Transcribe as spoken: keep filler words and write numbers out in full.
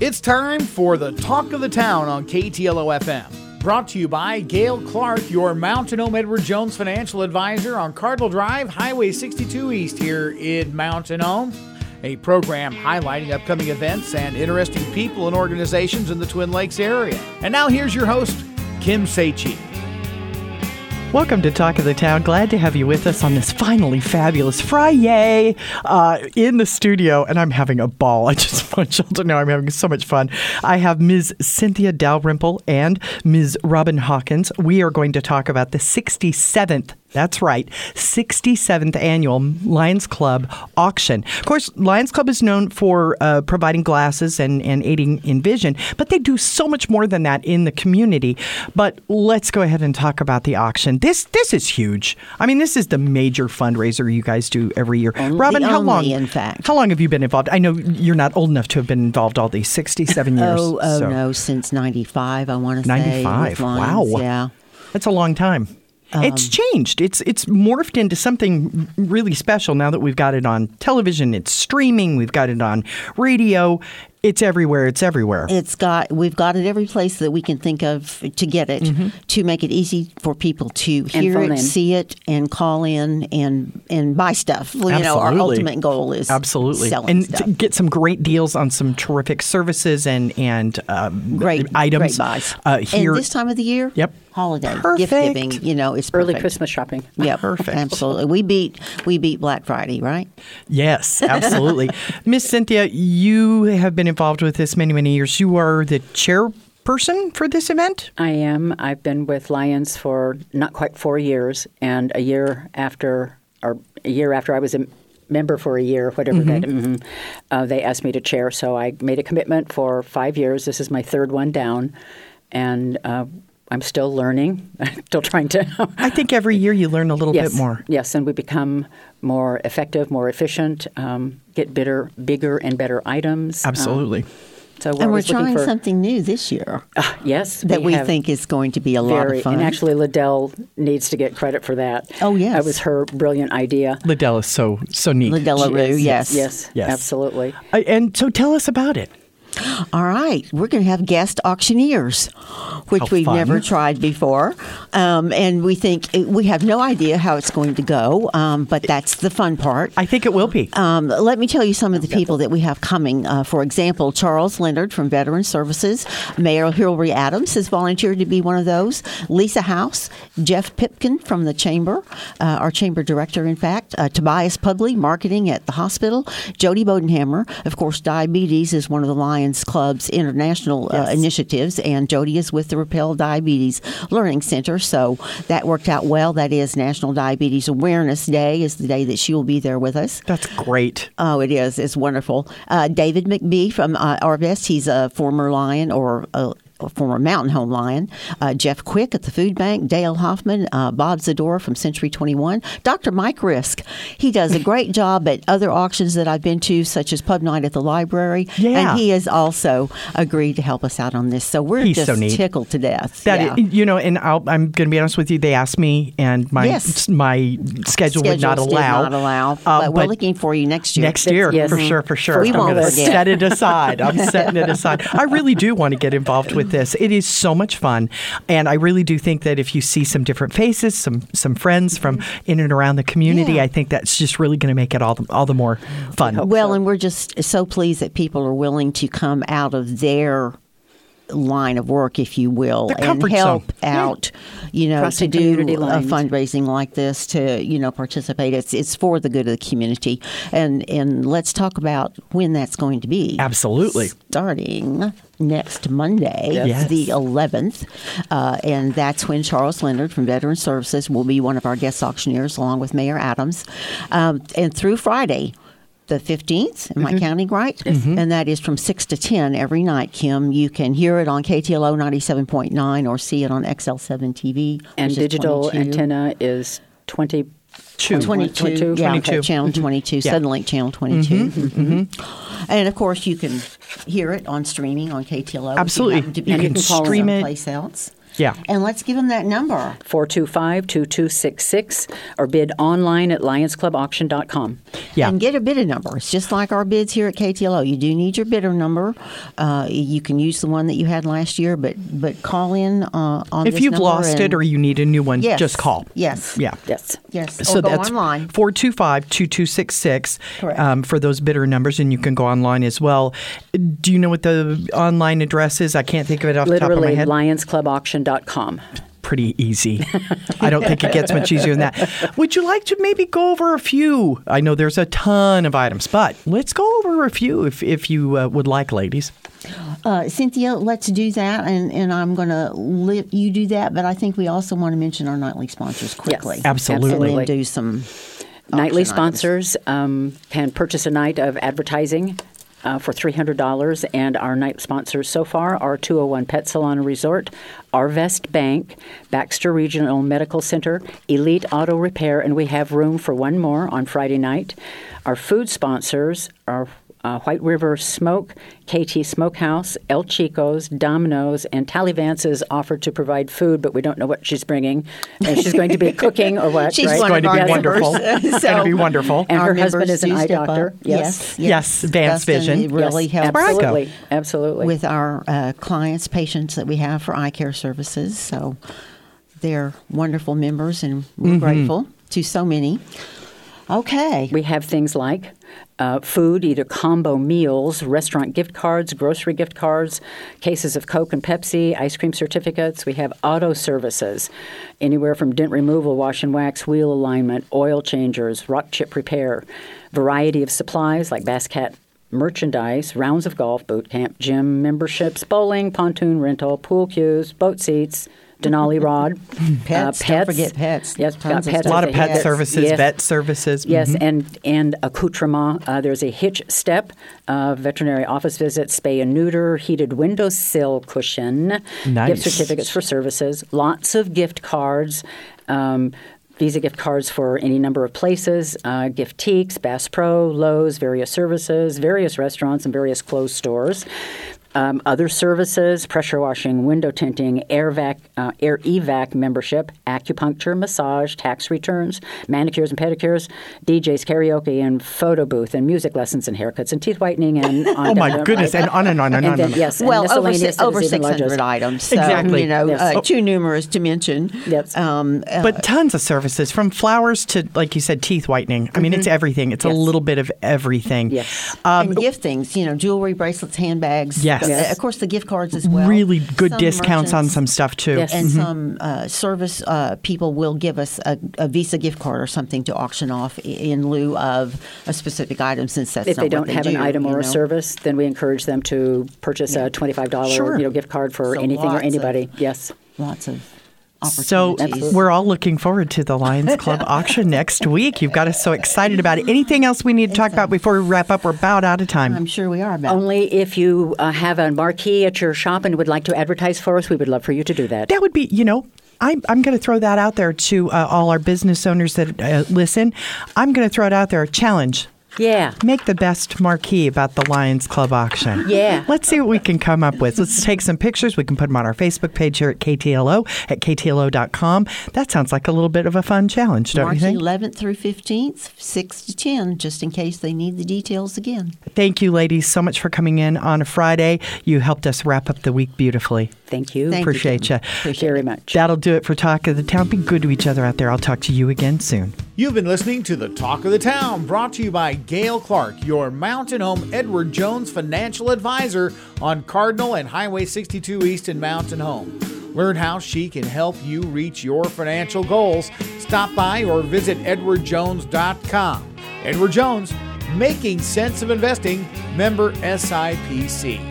It's time for the Talk of the Town on K T L O F M. Brought to you by Gail Clark, your Mountain Home Edward Jones financial advisor on Cardinal Drive, Highway sixty-two East here in Mountain Home. A program highlighting upcoming events and interesting people and organizations in the Twin Lakes area. And now here's your host, Kim Seichi. Welcome to Talk of the Town. Glad to have you with us on this finally fabulous Friday uh, in the studio, and I'm having a ball. I just want y'all to know I'm having so much fun. I have Miz Cynthia Dalrymple and Miz Robin Hawkins. We are going to talk about the sixty-seventh That's right, sixty-seventh Annual Lions Club Auction. Of course, Lions Club is known for uh, providing glasses and, and aiding in vision, but they do so much more than that in the community. But let's go ahead and talk about the auction. This this is huge. I mean, this is the major fundraiser you guys do every year. Only, Robin, how only, long? in fact. How long have you been involved? I know you're not old enough to have been involved all these sixty-seven years. oh, oh so. no, since ninety-five, I want to say. ninety-five, wow. Yeah. That's a long time. Um, it's changed. It's it's morphed into something really special now that we've got it on television. It's streaming. We've got it on radio. It's everywhere. It's everywhere. It's got. We've got it every place that we can think of to get it, mm-hmm. to make it easy for people to hear it, in. see it, and call in and and buy stuff. You Absolutely. know, our ultimate goal is absolutely selling and stuff. to get some great deals on some terrific services and and um, great items. Great buys. Uh, here, and this time of the year. Yep. Holiday Perfect. gift giving, you know, it's early perfect. Christmas shopping. Yeah, perfect. Absolutely. We beat we beat Black Friday, right? Yes, absolutely. Miss Cynthia, you have been involved with this many many years. You are the chairperson for this event. I am. I've been with Lions for not quite four years, and a year after, or a year after I was a member for a year, whatever mm-hmm. that, mm-hmm, uh, they asked me to chair. So I made a commitment for five years. This is my third one down, and uh, I'm still learning, still trying to. I think every year you learn a little yes, bit more. Yes, and we become more effective, more efficient, um, get bigger, bigger and better items. Absolutely. Um, so we're and we're trying for, something new this year. Uh, yes. That we, we think is going to be a very, lot of fun. And actually, Liddell needs to get credit for that. Oh, yes. That was her brilliant idea. Liddell is so, so neat. Liddell LaRue, yes. Yes, yes. Absolutely. Uh, and so tell us about it. All right. We're going to have guest auctioneers, which How we've fun. never tried before. Um, and we think we have no idea how it's going to go, um, but that's the fun part. I think it will be. Um, let me tell you some of the people that we have coming. Uh, for example, Charles Leonard from Veteran Services. Mayor Hillary Adams has volunteered to be one of those. Lisa House, Jeff Pipkin from the Chamber, uh, our Chamber Director, in fact. Uh, Tobias Pudley, Marketing at the hospital. Jody Bodenhammer. Of course, diabetes is one of the Lions Club's international yes. uh, initiatives, and Jody is with the Rappel Diabetes Learning Center, so that worked out well. That is National Diabetes Awareness Day is the day that she will be there with us. That's great. Oh, it is. It's wonderful. Uh, David McBee from uh, Arvest, he's a former Lion or a former Mountain Home Lion, uh, Jeff Quick at the Food Bank, Dale Hoffman, uh, Bob Zadora from Century twenty-one, Doctor Mike Risk. He does a great job at other auctions that I've been to, such as Pub Night at the library, yeah. and he has also agreed to help us out on this. So we're He's just so neat. tickled to death. That yeah. is, you know, and I'll, I'm going to be honest with you. They asked me, and my yes. my schedule would not Schedules allow. Did not allow. Uh, but we're but looking for you next year. Next year, yes. for sure, for sure. We I'm won't going to forget. set it aside. I'm setting it aside. I really do want to get involved with this. It is so much fun, and I really do think that if you see some different faces, some some friends from in and around the community, Yeah. I think that's just really going to make it all the, all the more fun. Well, so. and we're just so pleased that people are willing to come out of their line of work, if you will, Their and comfort help zone. out, you know, Crossing to do community a lines. fundraising like this, to, you know, participate. It's it's for the good of the community. And and let's talk about when that's going to be. Absolutely. Starting next Monday, Yes. the eleventh, uh, and that's when Charles Leonard from Veteran Services will be one of our guest auctioneers, along with Mayor Adams, um, and through Friday, the fifteenth, am I counting right? Mm-hmm. And that is from six to ten every night, Kim. You can hear it on K T L O ninety-seven point nine or see it on X L seven T V. And digital twenty-two. antenna is twenty. Two. twenty-two, twenty-two. yeah, twenty-two. Channel twenty-two, Yeah. Suddenlink Channel twenty-two. Mm-hmm. Mm-hmm. And, of course, you can hear it on streaming on K T L O. Absolutely. If you happen to be You can stream it. someplace else. Yeah. And let's give them that number. four two five, two two six six or bid online at lions club auction dot com. Yeah. And get a bidder number. It's just like our bids here at K T L O. You do need your bidder number. Uh, you can use the one that you had last year, but but call in uh, on If this you've number lost and- it or you need a new one, Yes. just call. Yes. Yeah. Yes. Yes. So or go that's online. four two five, two two six six Correct. um, for those bidder numbers, and you can go online as well. Do you know what the online address is? I can't think of it off the top of my Literally, head. lions club auction dot com. Pretty easy. I don't think it gets much easier than that. Would you like to maybe go over a few? I know there's a ton of items, but let's go over a few if, if you uh, would like, ladies. Uh, Cynthia, let's do that, and, and I'm going to let you do that, but I think we also want to mention our nightly sponsors quickly. Yes, absolutely. And do some Nightly auction items. sponsors um, can purchase a night of advertising uh, for three hundred dollars, and our night sponsors so far are two oh one Pet Salon and Resort, Arvest Bank, Baxter Regional Medical Center, Elite Auto Repair, and we have room for one more on Friday night. Our food sponsors are Uh, White River Smoke, K T Smokehouse, El Chico's, Domino's, and Tally Vance is offered to provide food, but we don't know what she's bringing. And she's going to be cooking or what, She's right? one going of to be our wonderful. members. It's going to be wonderful. And Our her husband members is an do eye step up. doctor. Yes. Yes, Vance Dustin Vision. really Yes, helps where I go. absolutely, absolutely. with our uh, clients, patients that we have for eye care services. So they're wonderful members, and we're grateful to so many. Okay. We have things like uh, food, either combo meals, restaurant gift cards, grocery gift cards, cases of Coke and Pepsi, ice cream certificates. We have auto services, anywhere from dent removal, wash and wax, wheel alignment, oil changers, rock chip repair, variety of supplies like Bass Cat merchandise, rounds of golf, boot camp, gym memberships, bowling, pontoon rental, pool cues, boat seats, Denali rod, Pets, uh, don't forget pets. Yes, Tons got of pets. A lot of Yes. pet services, Yes. vet services. Yes, Mhm. and and accoutrement. Uh, there's a hitch step, uh, veterinary office visit, spay and neuter, heated windowsill cushion, Nice. gift certificates for services, lots of gift cards. Um, Visa gift cards for any number of places, uh, Gifteeks, Bass Pro, Lowe's, various services, various restaurants, and various clothes stores. Um, other services, pressure washing, window tinting, air vac, uh, air evac membership, acupuncture, massage, tax returns, manicures and pedicures, D Js, karaoke, and photo booth, and music lessons, and haircuts, and teeth whitening, and on Oh, my down- goodness, and on and on and and on then, and on. yes, and Well, over, miscellaneous si- that over is even six hundred larger. items. So, Exactly. You know, Yes. uh, Oh. too numerous to mention. Yes. Um, uh, But tons of services, from flowers to, like you said, teeth whitening. I mean, it's everything. It's Yes. a little bit of everything. Yes. Um, and gift things, you know, jewelry, bracelets, handbags. Yes. Uh, Yes. Of course, the gift cards as well. really good Some discounts on merchants some stuff, too. Yes. And some uh, service uh, people will give us a, a Visa gift card or something to auction off i- in lieu of a specific item, since that's If not they what don't have do, an item you or a know. service, then we encourage them to purchase a twenty-five dollars Sure. you know, gift card for So anything or lots of- anybody. Yes. Lots of So opportunities. we're all looking forward to the Lions Club auction next week. You've got us so excited about it. Anything else we need to talk about before we wrap up? We're about out of time. I'm sure we are about. Only if you uh, have a marquee at your shop and would like to advertise for us, we would love for you to do that. That would be, you know, I'm, I'm going to throw that out there to uh, all our business owners that uh, listen. I'm going to throw it out there. Challenge. Yeah. Make the best marquee about the Lions Club auction. Yeah. Let's see what we can come up with. Let's take some pictures. We can put them on our Facebook page here at K T L O, at K T L O dot com. That sounds like a little bit of a fun challenge, don't March you think? eleventh through fifteenth, six to ten, just in case they need the details again. Thank you, ladies, so much for coming in on a Friday. You helped us wrap up the week beautifully. Thank you. Thank Appreciate you. Appreciate very much. That'll do it for Talk of the Town. Be good to each other out there. I'll talk to you again soon. You've been listening to the Talk of the Town, brought to you by Gail Clark, your Mountain Home Edward Jones financial advisor on Cardinal and Highway sixty-two East in Mountain Home. Learn how she can help you reach your financial goals. Stop by or visit edward jones dot com. Edward Jones, making sense of investing, member S I P C.